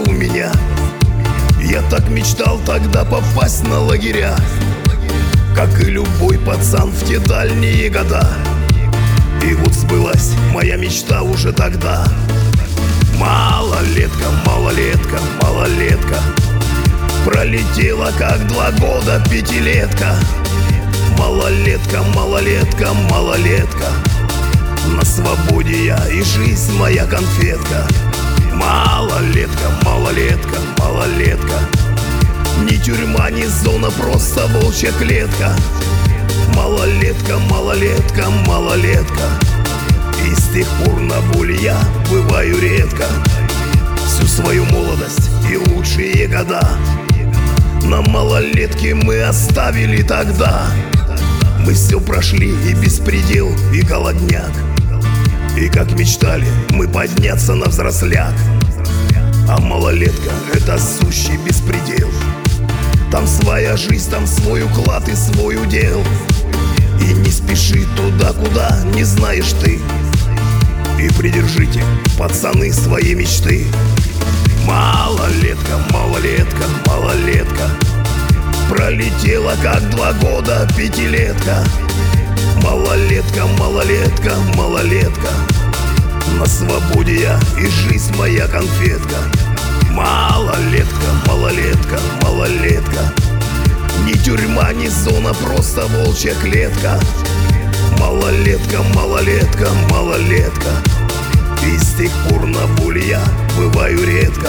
у меня. Я так мечтал тогда попасть на лагеря, как и любой пацан в те дальние года. И вот сбылась моя мечта уже тогда. Малолетка, малолетка, малолетка, пролетела как 2 года пятилетка. Малолетка, малолетка, малолетка, на свободе я и жизнь моя конфетка. Малолетка, малолетка, малолетка, ни тюрьма, ни зона, просто волчья клетка. Малолетка, малолетка, малолетка, и с тех пор на воле я бываю редко. Всю свою молодость и лучшие года на малолетке мы оставили тогда. Мы все прошли, и беспредел, и голодняк, и как мечтали мы подняться на взросляк. А малолетка — это сущий беспредел. Там своя жизнь, там свой уклад и свой удел. И не спеши туда, куда не знаешь ты. И придержите, пацаны, свои мечты. Малолетка, малолетка, малолетка, пролетела как 2 года пятилетка. Малолетка, малолетка, малолетка, на свободе я и жизнь моя конфетка. Малолетка, малолетка, малолетка, ни тюрьма, ни зона, просто волчья клетка. Малолетка, малолетка, малолетка, и с тех пор на воле я бываю редко.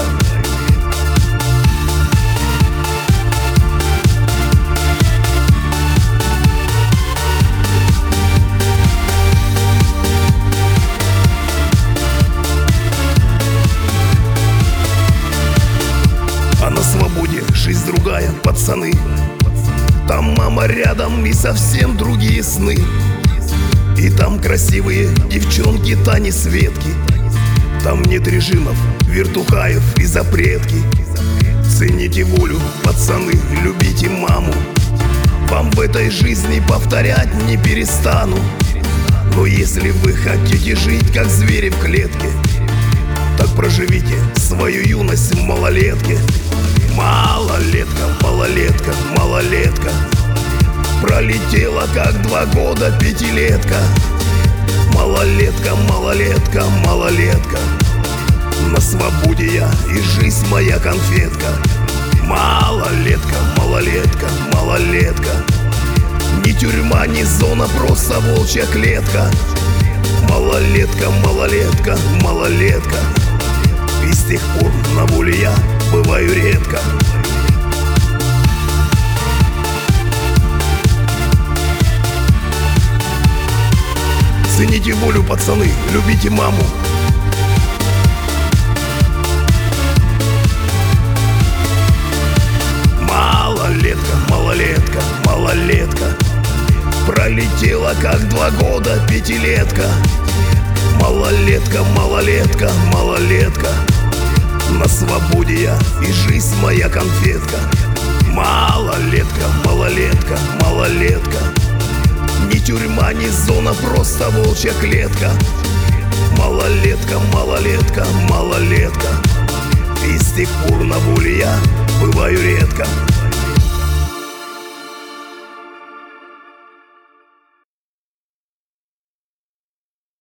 А на свободе жизнь другая, пацаны. Там мама рядом и совсем другие сны. И там красивые девчонки, Тани, Светки. Там нет режимов, вертухаев и запретки. Цените волю, пацаны, любите маму. Вам в этой жизни повторять не перестану. Но если вы хотите жить, как звери в клетке, так проживите свою юность в малолетке. Малолетка, малолетка, малолетка, пролетела как 2 года пятилетка. Малолетка, малолетка, малолетка, на свободе я и жизнь моя конфетка. Малолетка, малолетка, малолетка, ни тюрьма, ни зона, просто волчья клетка. Малолетка, малолетка, малолетка, и с тех пор на воле я бываю редко. Цените волю, пацаны, любите маму. Малолетка, малолетка, малолетка, пролетела как 2 года пятилетка. Малолетка, малолетка, малолетка, на свободе я и жизнь моя конфетка. Малолетка, малолетка, малолетка, ни тюрьма, ни зона, просто волчья клетка. Малолетка, малолетка, малолетка, и с тех пор на воле я бываю редко.